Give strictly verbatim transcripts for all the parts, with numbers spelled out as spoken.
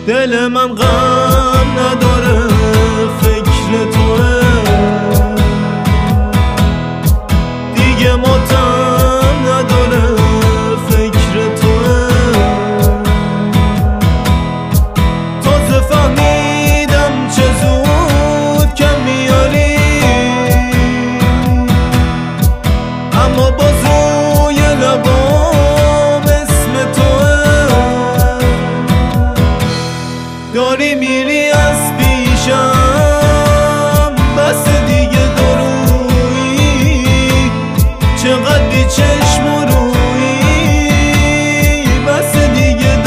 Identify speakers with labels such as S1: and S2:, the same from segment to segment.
S1: دل من غم نداره فکر توه، دیگه ماتم نداره فکر توه. تازه فهمیدم چه زود کم میاری، اما باز روی لبام اسم توه. داری میری از پیشم بس دیگه درویی، چقدر بی چشم و رویی، بس دیگه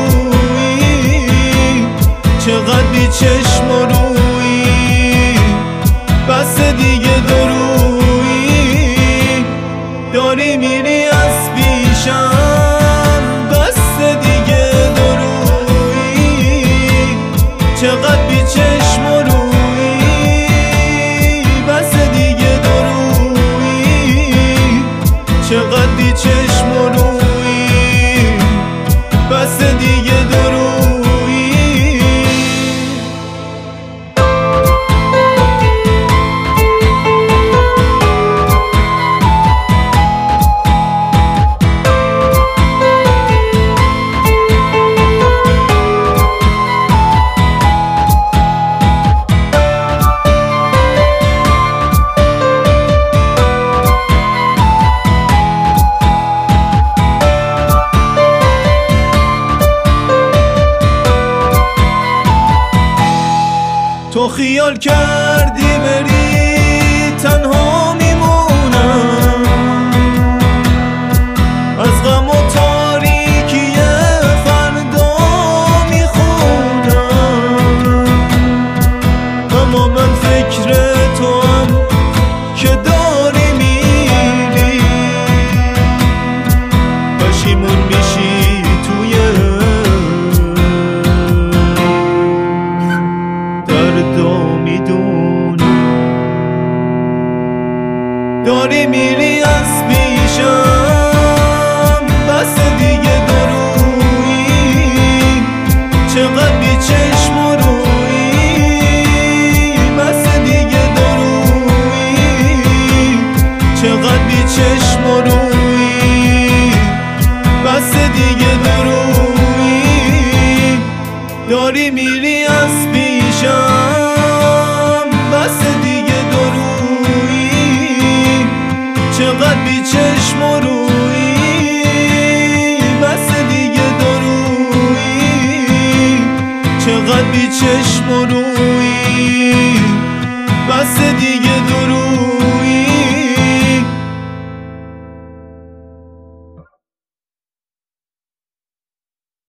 S1: درویی، چقدر بی چشم و رویی، بس دیگه درویی. داری میری از پیشم بس دیگه درویی، چقدر بی چشم و رویی، بس دیگه درویی، چقدر بی چشم و رویی، بس دیگه درویی. تو خیال کردی بری تنها میمونم، از غم و تاریکی فردا میخونم. اما من فکر تو هم که داری میری، پشیمون میشی توی دردو میدونم. داری میری از پیشم بس دیگه درویی، چقدر بی چشم و رویی، بس دیگه درویی، چقدر بی چشم و رویی، بس دیگه درویی. داری میری از پیشم بس دیگه درویی، چقدر بی چشم و رویی، بس دیگه درویی، چقدر بی چشم و رویی، بس دیگه درویی.